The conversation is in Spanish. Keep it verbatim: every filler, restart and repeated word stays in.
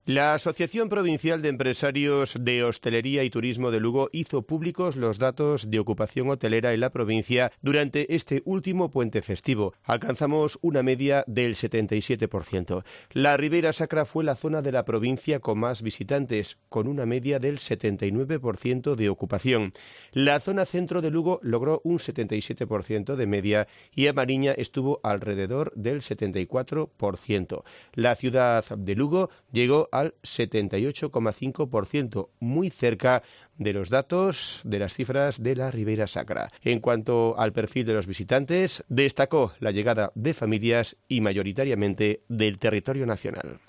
La Asociación Provincial de Empresarios de Hostelería y Turismo de Lugo hizo públicos los datos de ocupación hotelera en la provincia durante este último puente festivo. Alcanzamos una media del setenta y siete por ciento. La Ribeira Sacra fue la zona de la provincia con más visitantes, con una media del setenta y nueve por ciento de ocupación. La zona centro de Lugo logró un setenta y siete por ciento de media y a Mariña estuvo alrededor del setenta y cuatro por ciento. La ciudad de Lugo llegó al setenta y ocho coma cinco por ciento, muy cerca de los datos de las cifras de la Ribeira Sacra. En cuanto al perfil de los visitantes, destacó la llegada de familias y mayoritariamente del territorio nacional.